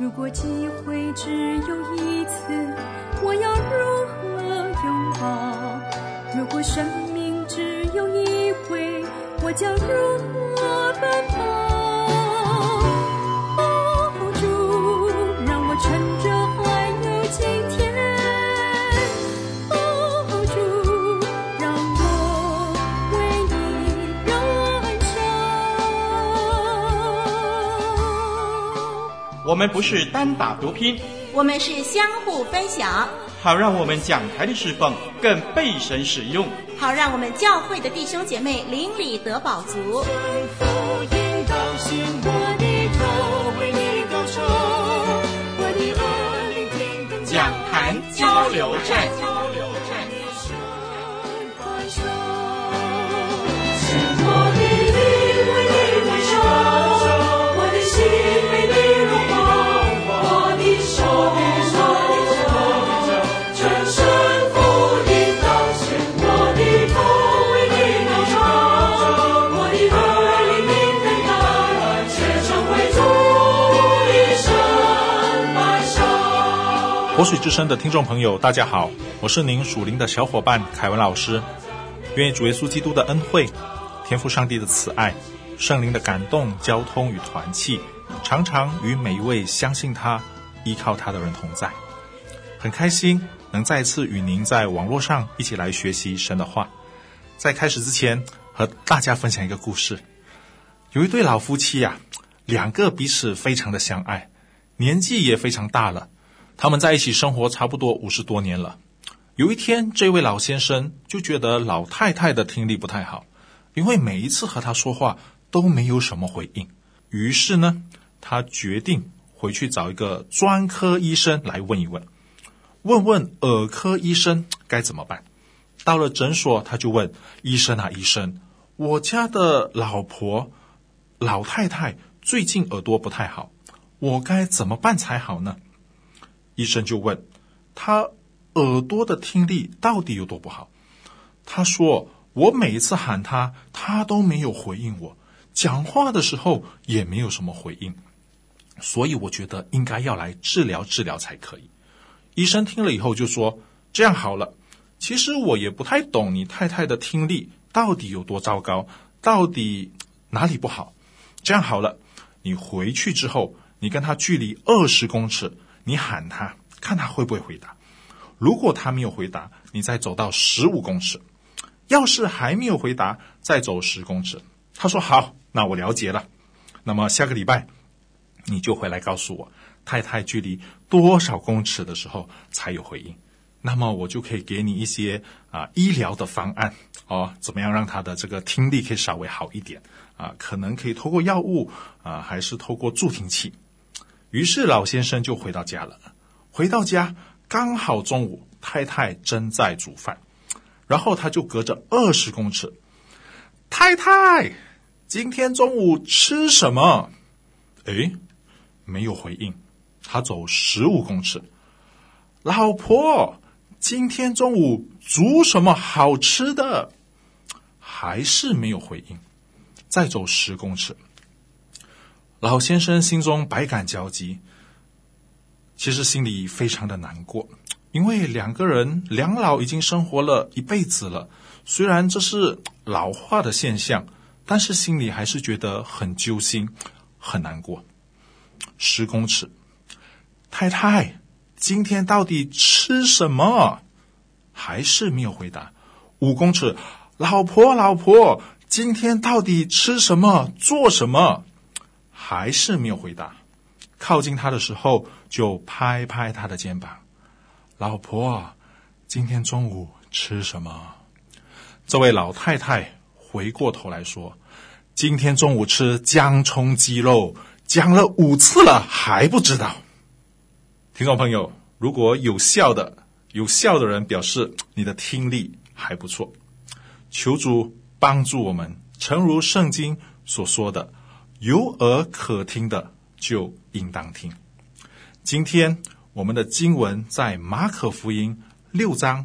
如果机会只有一次，我要如何拥抱？如果生命只有一回，我将如何奔跑？哦，主，让我趁着还有今天，哦，主，让我为你燃烧。 我们不是单打独拼， 我们是相互分享， 好让我们讲台的侍奉更被神使用， 好让我们教会的弟兄姐妹邻里得饱足。 福音高兴我的头，为你高唱，我的耳聆听更讲坛交流站。 活水之声的听众朋友大家好，我是您属灵的小伙伴凯文老师。愿主耶稣基督的恩惠、天父上帝的慈爱、圣灵的感动、交通与团契，常常与每一位相信他、依靠他的人同在。很开心能再次与您在网络上一起来学习神的话。在开始之前，和大家分享一个故事。有一对老夫妻两个彼此非常的相爱，年纪也非常大了，他们在一起生活差不多50多年了。有一天，这位老先生就觉得老太太的听力不太好，因为每一次和他说话都没有什么回应。于是呢，他决定回去找一个专科医生来问一问，问问耳科医生该怎么办。到了诊所，他就问医生医生，我家的老太太最近耳朵不太好，我该怎么办才好呢？医生就问他耳朵的听力到底有多不好。他说，我每一次喊他，他都没有回应我，讲话的时候也没有什么回应，所以我觉得应该要来治疗才可以。医生听了以后就说，这样好了，其实我也不太懂你太太的听力到底有多糟糕，到底哪里不好。这样好了，你回去之后，你跟他距离20公尺，你喊他，看他会不会回答。如果他没有回答，你再走到15公尺，要是还没有回答，再走10公尺。他说好，那我了解了。那么下个礼拜你就回来告诉我太太距离多少公尺的时候才有回应，那么我就可以给你一些医疗的方案怎么样让他的这个听力可以稍微好一点可能可以透过药物还是透过助听器。于是老先生就回到家了。回到家刚好中午，太太正在煮饭，然后他就隔着20公尺，太太，今天中午吃什么？没有回应。他走15公尺，老婆，今天中午煮什么好吃的？还是没有回应。再走10公尺，老先生心中百感交集，其实心里非常的难过，因为两老已经生活了一辈子了，虽然这是老化的现象，但是心里还是觉得很揪心，很难过。10公尺，太太，今天到底吃什么？还是没有回答。5公尺，老婆，今天到底吃什么？做什么？还是没有回答。靠近他的时候，就拍拍他的肩膀，老婆，今天中午吃什么？这位老太太回过头来说，今天中午吃姜葱鸡肉，讲了5次了，还不知道。听众朋友，如果有笑的人表示你的听力还不错，求主帮助我们，诚如圣经所说的，有耳可听的就应当听。今天我们的经文在马可福音6章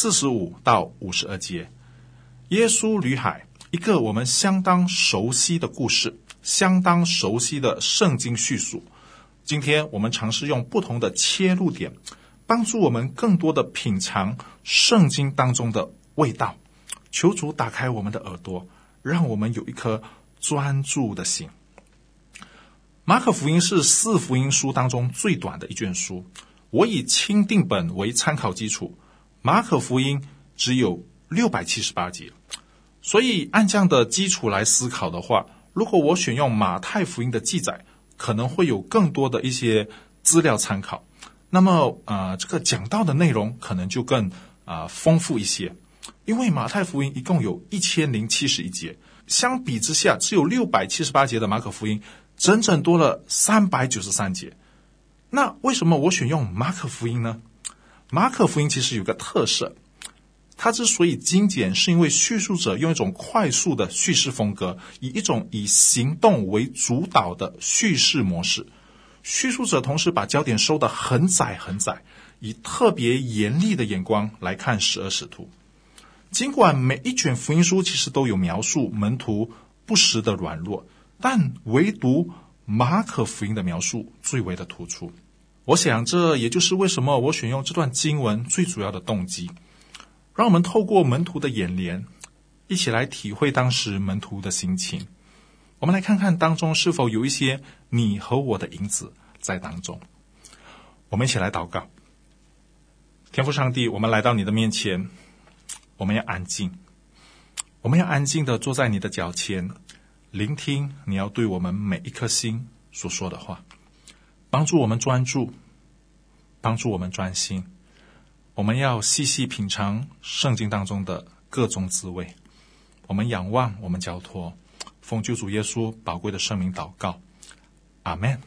45到52节，耶稣旅海，一个我们相当熟悉的故事，相当熟悉的圣经叙述。 今天我们尝试用不同的切入点，帮助我们更多的品尝圣经当中的味道。求主打开我们的耳朵，让我们有一颗专注的心。马可福音是4福音书当中最短的一卷书，我以钦定本为参考基础，马可福音只有678节，所以按这样的基础来思考的话，如果我选用马太福音的记载，可能会有更多的一些资料参考，那么这个讲到的内容可能就更丰富一些。因为马太福音一共有1071节，相比之下只有678节的马可福音整整多了393节。那为什么我选用马可福音呢？马可福音其实有个特色，它之所以精简，是因为叙述者用一种快速的叙事风格，以一种以行动为主导的叙事模式。叙述者同时把焦点收得很窄很窄，以特别严厉的眼光来看12使徒。尽管每一卷福音书其实都有描述门徒不时的软弱，但唯独马可福音的描述最为的突出。我想这也就是为什么我选用这段经文最主要的动机，让我们透过门徒的眼帘，一起来体会当时门徒的心情。我们来看看当中是否有一些你和我的影子在当中。我们一起来祷告。天父上帝，我们来到你的面前，我们要安静，我们要安静地坐在你的脚前，聆听你要对我们每一颗心所说的话，帮助我们专注，帮助我们专心。我们要细细品尝圣经当中的各种滋味。我们仰望，我们交托，奉救主耶稣宝贵的圣名祷告，阿们。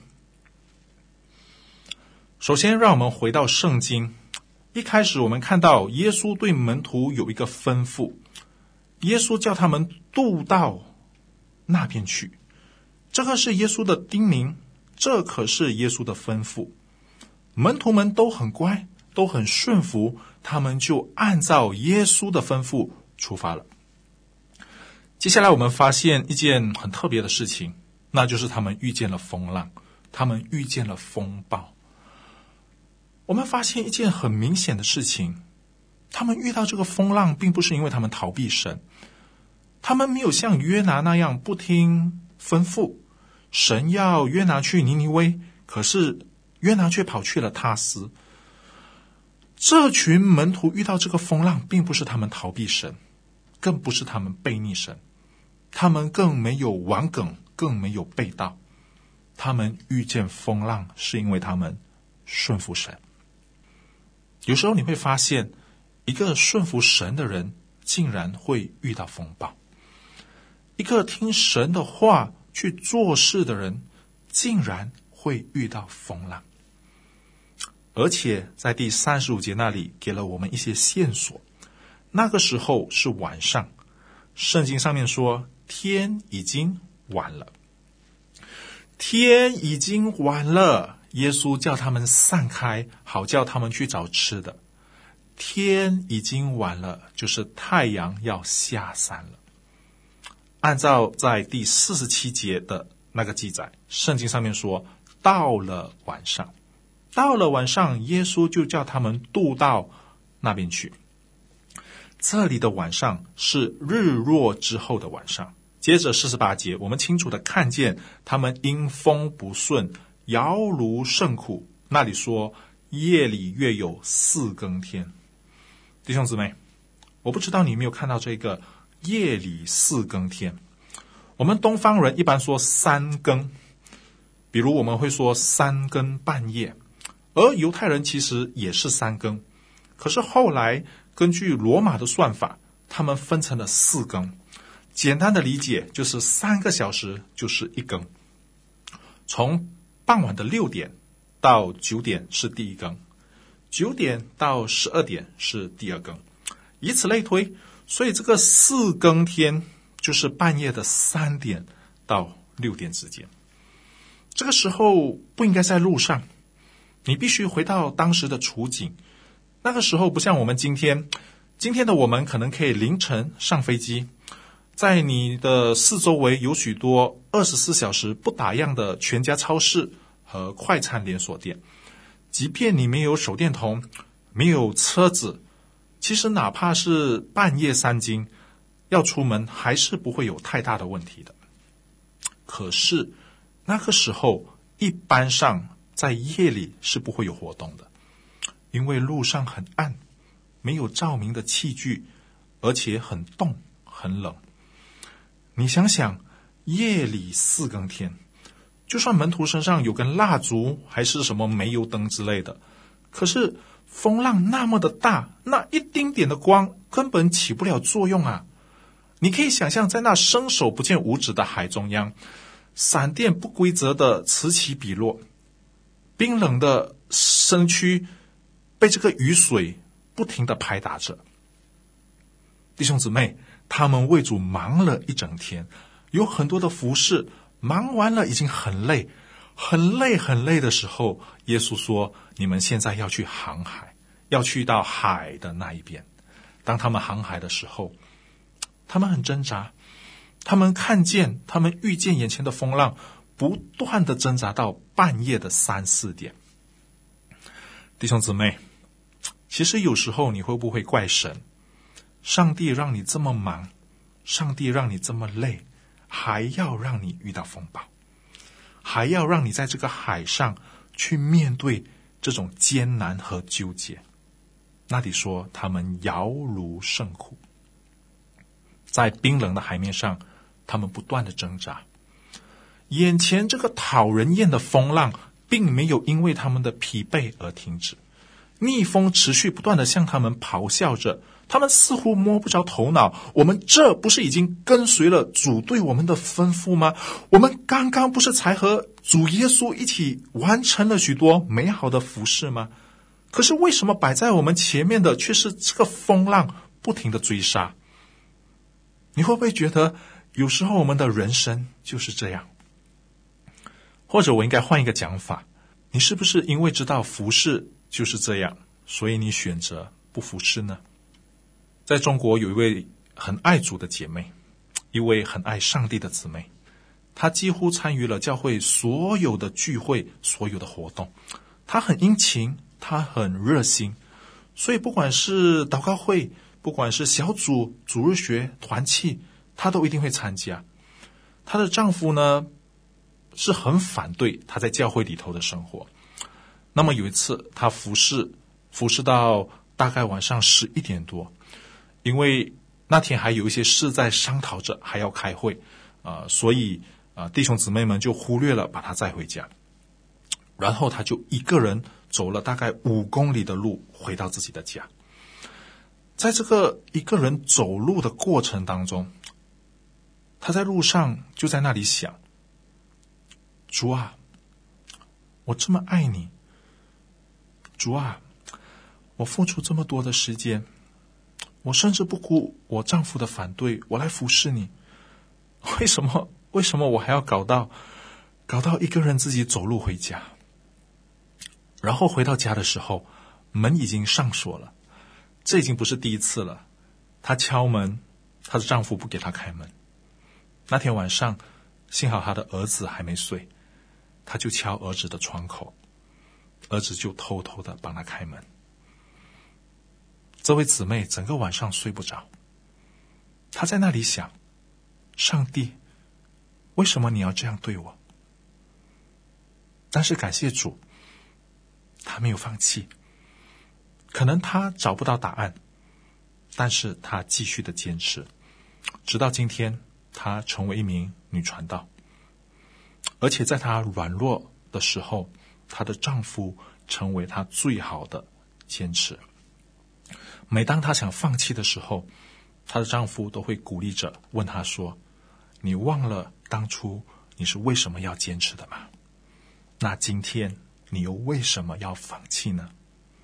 首先让我们回到圣经，一开始我们看到耶稣对门徒有一个吩咐，耶稣叫他们渡到那边去，这个是耶稣的叮咛，这可是耶稣的吩咐。门徒们都很乖，都很顺服，他们就按照耶稣的吩咐出发了。接下来我们发现一件很特别的事情，那就是他们遇见了风浪，他们遇见了风暴。我们发现一件很明显的事情，他们遇到这个风浪并不是因为他们逃避神，他们没有像约拿那样不听吩咐，神要约拿去尼尼微，可是约拿却跑去了他斯。这群门徒遇到这个风浪，并不是他们逃避神，更不是他们背逆神，他们更没有顽梗，更没有背道。他们遇见风浪，是因为他们顺服神。有时候你会发现，一个顺服神的人，竟然会遇到风暴；一个听神的话去做事的人，竟然会遇到风浪。而且在第35节那里给了我们一些线索，那个时候是晚上，圣经上面说天已经晚了，天已经晚了，耶稣叫他们散开，好叫他们去找吃的。天已经晚了，就是太阳要下山了。按照在第47节的那个记载，圣经上面说到了晚上，到了晚上，耶稣就叫他们渡到那边去。这里的晚上是日落之后的晚上。接着48节，我们清楚地看见他们因风不顺，摇橹甚苦。那里说夜里约有4更天。弟兄姊妹，我不知道你有没有看到这个夜里4更天。我们东方人一般说3更，比如我们会说3更半夜，而犹太人其实也是3更，可是后来根据罗马的算法，他们分成了4更。简单的理解就是3个小时就是1更，从傍晚的6点到9点是第1更，9点到12点是第2更，以此类推。所以这个4更天就是半夜的3点到6点之间。这个时候不应该在路上，你必须回到当时的处境。那个时候不像我们今天的我们可能可以凌晨上飞机，在你的四周围有许多24小时不打烊的全家超市， 和快餐连锁店。即便你没有手电筒，没有车子，其实哪怕是半夜3更要出门，还是不会有太大的问题的。可是那个时候一般上在夜里是不会有活动的，因为路上很暗，没有照明的器具，而且很冻很冷。你想想，夜里4更天，就算门徒身上有根蜡烛还是什么煤油灯之类的，可是风浪那么的大，那一丁点的光根本起不了作用啊。你可以想象，在那伸手不见五指的海中央，闪电不规则的此起彼落，冰冷的身躯被这个雨水不停地拍打着。弟兄姊妹，他们为主忙了一整天，有很多的服事，忙完了已经很累的时候，耶稣说，你们现在要去航海，要去到海的那一边。当他们航海的时候，他们很挣扎，他们遇见眼前的风浪，不断的挣扎到半夜的3、4点。弟兄姊妹，其实有时候你会不会怪神？上帝让你这么忙，上帝让你这么累，还要让你遇到风暴，还要让你在这个海上去面对这种艰难和纠结。那你说他们摇如甚苦，在冰冷的海面上，他们不断的挣扎。眼前这个讨人厌的风浪并没有因为他们的疲惫而停止，逆风持续不断的向他们咆哮着，他们似乎摸不着头脑，我们这不是已经跟随了主对我们的吩咐吗？我们刚刚不是才和主耶稣一起完成了许多美好的服事吗？可是为什么摆在我们前面的却是这个风浪不停的追杀？你会不会觉得有时候我们的人生就是这样？或者我应该换一个讲法，你是不是因为知道服事就是这样，所以你选择不服事呢？在中国有一位很爱主的姐妹，一位很爱上帝的姊妹，她几乎参与了教会所有的聚会，所有的活动。她很殷勤，她很热心，所以不管是祷告会，不管是小组、主日学、团契，她都一定会参加。她的丈夫呢，是很反对她在教会里头的生活。那么有一次，她服侍到大概晚上11点多，因为那天还有一些事在商讨着，还要开会，所以弟兄姊妹们就忽略了把她载回家。然后她就一个人走了大概5公里的路回到自己的家。在这个一个人走路的过程当中，她在路上就在那里想，主啊，我这么爱你，主啊，我付出这么多的时间，我甚至不顾我丈夫的反对，我来服侍你，为什么我还要搞到一个人自己走路回家？然后回到家的时候，门已经上锁了，这已经不是第一次了。她敲门，她的丈夫不给她开门。那天晚上，幸好她的儿子还没睡，她就敲儿子的窗口，儿子就偷偷的帮她开门。这位姊妹整个晚上睡不着，她在那里想，上帝，为什么你要这样对我？但是感谢主，她没有放弃。可能她找不到答案，但是她继续的坚持，直到今天她成为一名女传道。而且在她软弱的时候，她的丈夫成为她最好的坚持。每当她想放弃的时候，她的丈夫都会鼓励着问她说，你忘了当初你是为什么要坚持的吗？那今天你又为什么要放弃呢？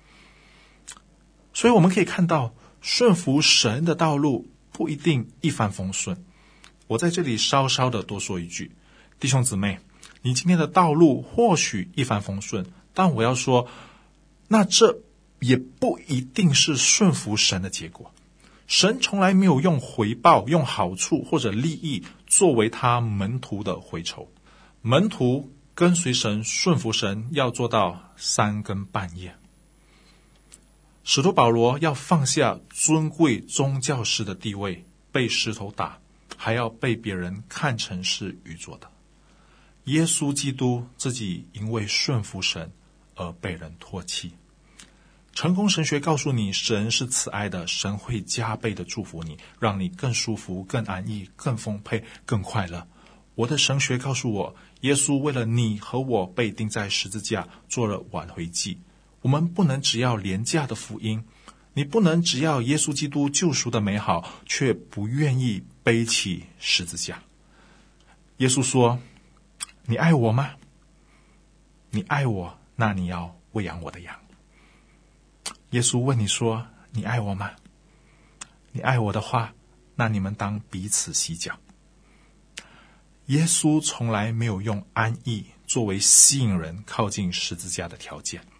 所以我们可以看到，顺服神的道路不一定一帆风顺。我在这里稍稍的多说一句，弟兄姊妹，你今天的道路或许一帆风顺，但我要说，那这也不一定是顺服神的结果。神从来没有用回报、用好处或者利益作为他门徒的回酬。门徒跟随神、顺服神要做到3更半夜。使徒保罗要放下尊贵宗教师的地位，被石头打，还要被别人看成是愚拙的。耶稣基督自己因为顺服神而被人唾弃。成功神学告诉你，神是慈爱的，神会加倍的祝福你，让你更舒服、更安逸、更丰沛、更快乐。我的神学告诉我，耶稣为了你和我被钉在十字架，做了挽回祭。我们不能只要廉价的福音，你不能只要耶稣基督救赎的美好，却不愿意背起十字架。耶稣说，你爱我吗？你爱我，那你要喂养我的羊。耶稣问你说，你爱我吗？你爱我的话，那你们当彼此洗脚。耶稣从来没有用安逸作为吸引人靠近十字架的条件。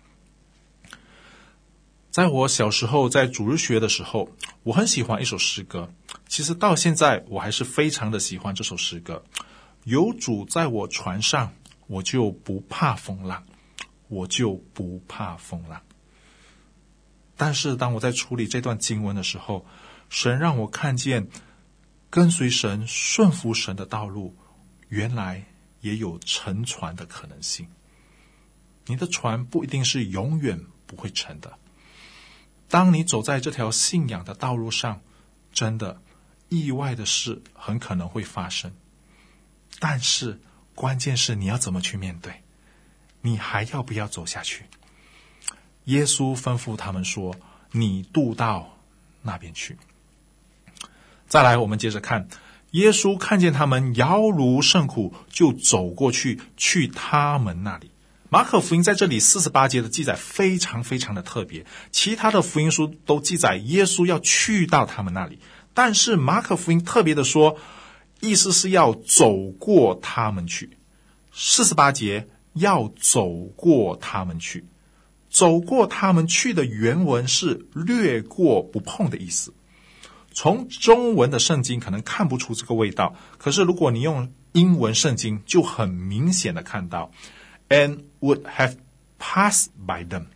在我小时候在主日学的时候，我很喜欢一首诗歌，其实到现在我还是非常的喜欢这首诗歌。有主在我船上，我就不怕风浪，我就不怕风浪。但是当我在处理这段经文的时候，神让我看见跟随神、顺服神的道路，原来也有沉船的可能性。你的船不一定是永远不会沉的。当你走在这条信仰的道路上，真的意外的事很可能会发生。但是关键是你要怎么去面对，你还要不要走下去？耶稣吩咐他们说，你渡到那边去。再来，我们接着看，耶稣看见他们摇如甚苦，就走过去，去他们那里。马可福音在这里48节的记载非常非常的特别，其他的福音书都记载耶稣要去到他们那里，但是马可福音特别的说，意思是要走过他们去。48节要走过他们去，走过他们去的原文是略过不碰的意思。从中文的圣经可能看不出这个味道，可是如果你用英文圣经，就很明显的看到And would have passed by them.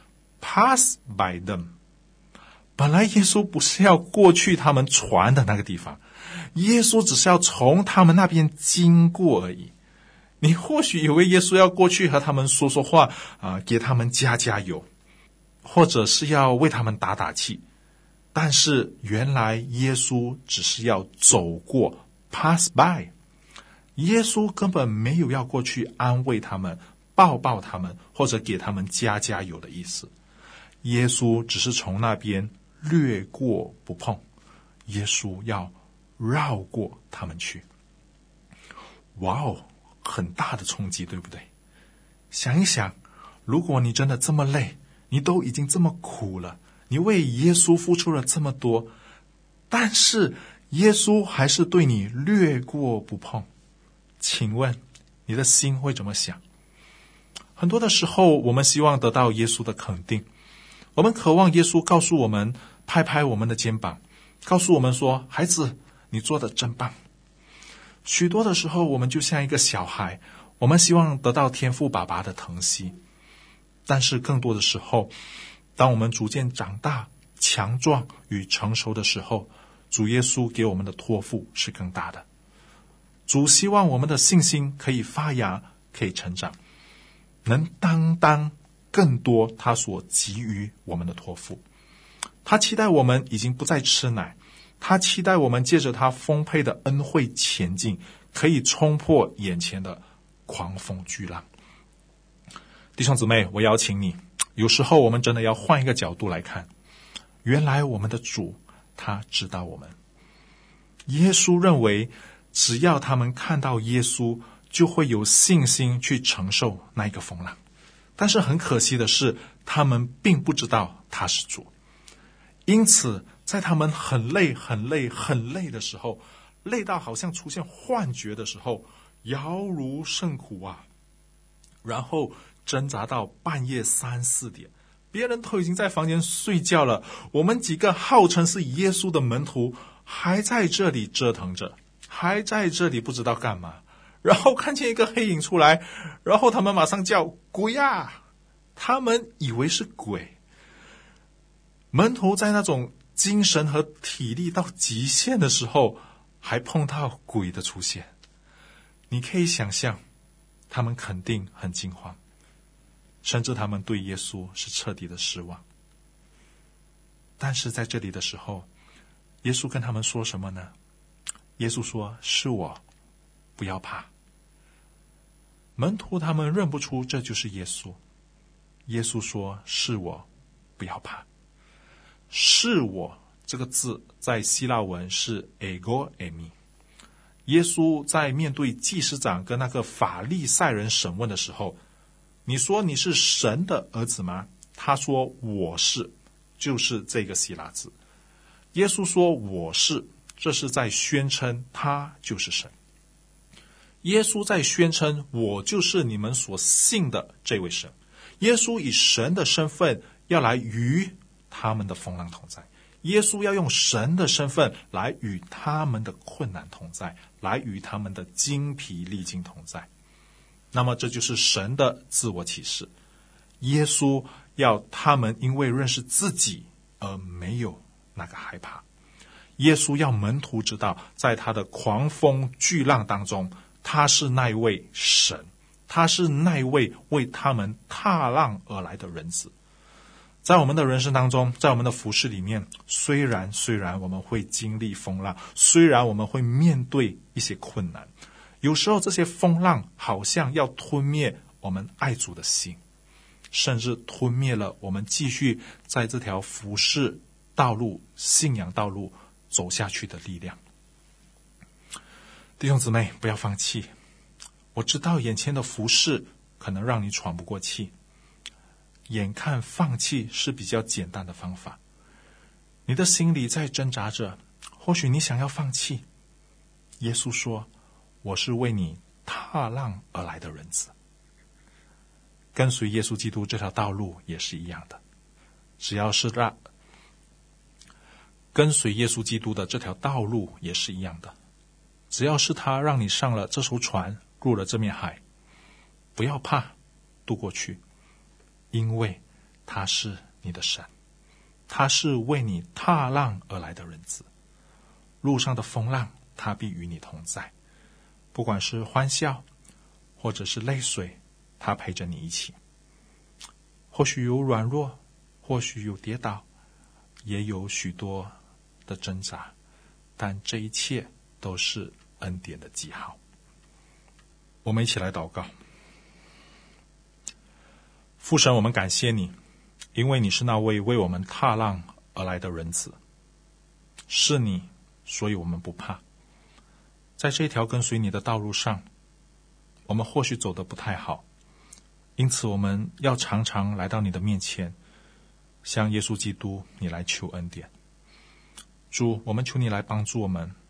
Pass by them. 本来耶稣不是要过去他们船的那个地方，耶稣只是要从他们那边经过而已。你或许以为耶稣要过去和他们说说话给他们加加油，或者是要为他们打打气，但是原来耶稣只是要走过 pass by。耶稣根本没有要过去安慰他们、抱抱他们，或者给他们加加油的意思。耶稣只是从那边略过不碰，耶稣要绕过他们去。哇哦，很大的冲击，对不对？想一想，如果你真的这么累，你都已经这么苦了，你为耶稣付出了这么多，但是耶稣还是对你略过不碰，请问你的心会怎么想？很多的时候，我们希望得到耶稣的肯定，我们渴望耶稣告诉我们，拍拍我们的肩膀，告诉我们说，孩子，你做得真棒。许多的时候，我们就像一个小孩，我们希望得到天父爸爸的疼惜。但是更多的时候，当我们逐渐长大、强壮与成熟的时候，主耶稣给我们的托付是更大的。主希望我们的信心可以发芽，可以成长，能担当更多他所给予我们的托付。他期待我们已经不再吃奶，他期待我们借着他丰沛的恩惠前进，可以冲破眼前的狂风巨浪。弟兄姊妹，我邀请你，有时候我们真的要换一个角度来看，原来我们的主他知道我们。耶稣认为只要他们看到耶稣，就会有信心去承受那一个风浪。但是很可惜的是，他们并不知道他是主。因此在他们很累很累很累的时候，累到好像出现幻觉的时候，摇如甚苦啊，然后挣扎到半夜3、4点，别人都已经在房间睡觉了，我们几个号称是耶稣的门徒还在这里折腾着，还在这里不知道干嘛， 然后看见一个黑影出来，然后他们马上叫鬼啊！他们以为是鬼。门徒在那种精神和体力到极限的时候，还碰到鬼的出现。你可以想象，他们肯定很惊慌，甚至他们对耶稣是彻底的失望。但是在这里的时候，耶稣跟他们说什么呢？耶稣说：是我，不要怕。门徒他们认不出这就是耶稣。耶稣说：是我，不要怕。是我这个字在希腊文是 ego eimi。耶稣在面对祭司长跟那个法利赛人审问的时候，你说你是神的儿子吗？他说我是，就是这个希腊字。耶稣说我是，这是在宣称他就是神。耶稣在宣称我就是你们所信的这位神。耶稣以神的身份要来与他们的风浪同在，耶稣要用神的身份来与他们的困难同在，来与他们的精疲力尽同在。那么这就是神的自我启示。耶稣要他们因为认识自己而没有那个害怕。耶稣要门徒知道，在他的狂风巨浪当中，他是那一位神，他是那一位为他们踏浪而来的人子。在我们的人生当中，在我们的服事里面，虽然我们会经历风浪，虽然我们会面对一些困难，有时候这些风浪好像要吞灭我们爱主的心，甚至吞灭了我们继续在这条服事道路、信仰道路走下去的力量。弟兄姊妹，不要放弃。我知道眼前的服事可能让你喘不过气，眼看放弃是比较简单的方法。你的心里在挣扎着，或许你想要放弃。耶稣说，我是为你踏浪而来的人子。跟随耶稣基督这条道路也是一样的，只要是跟随耶稣基督的这条道路也是一样的，只要是他让你上了这艘船，入了这面海，不要怕，渡过去，因为他是你的神，他是为你踏浪而来的人子。路上的风浪，他必与你同在，不管是欢笑或者是泪水，他陪着你一起。或许有软弱，或许有跌倒，也有许多的挣扎，但这一切都是恩典的记号。我们一起来祷告。父神，我们感谢你，因为你是那位为我们踏浪而来的人子，是你，所以我们不怕。在这条跟随你的道路上，我们或许走得不太好，因此我们要常常来到你的面前，向耶稣基督你来求恩典。主，我们求你来帮助我们，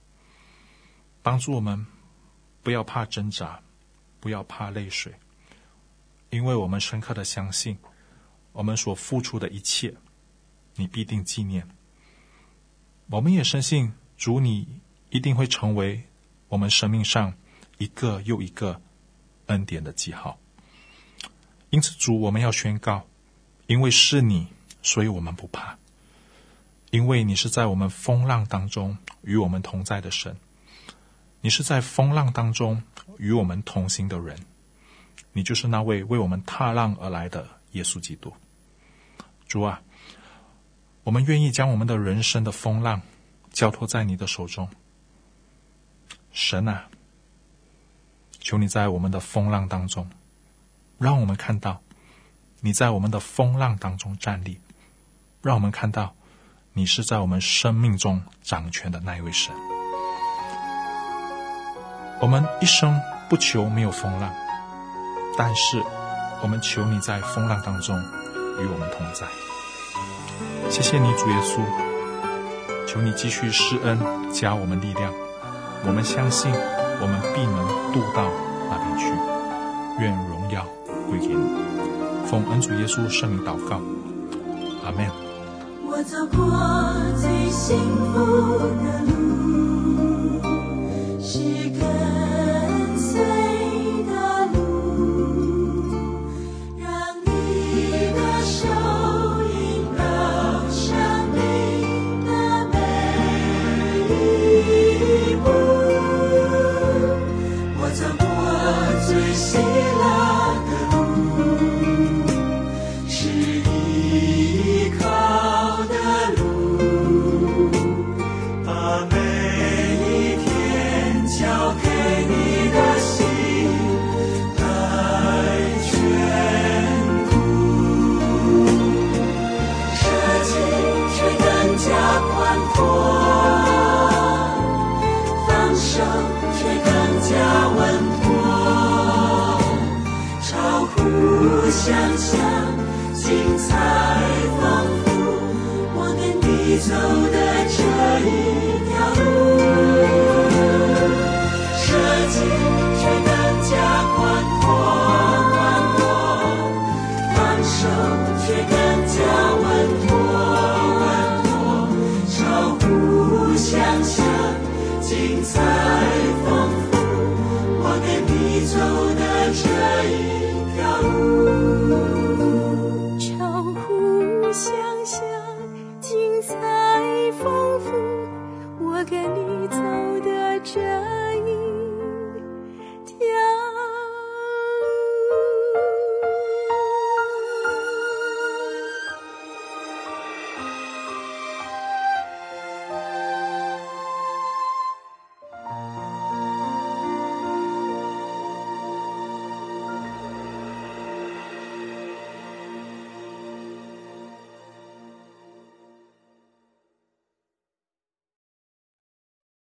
不要怕挣扎，不要怕泪水，因为我们深刻的相信，我们所付出的一切，你必定纪念。我们也深信，主，你一定会成为我们生命上一个又一个恩典的记号。因此主，我们要宣告，因为是你，所以我们不怕，因为你是在我们风浪当中与我们同在的神，你是在风浪当中与我们同行的人，你就是那位为我们踏浪而来的耶稣基督。主啊，我们愿意将我们的人生的风浪交托在你的手中。神啊，求你在我们的风浪当中，让我们看到你在我们的风浪当中站立，让我们看到你是在我们生命中掌权的那一位神。我们一生不求没有风浪，但是我们求你在风浪当中与我们同在。谢谢你主耶稣，求你继续施恩加我们力量，我们相信我们必能渡到那边去。愿荣耀归给你，奉恩主耶稣圣名祷告，阿们。 我走过最幸福的路，是跟随想象，精彩丰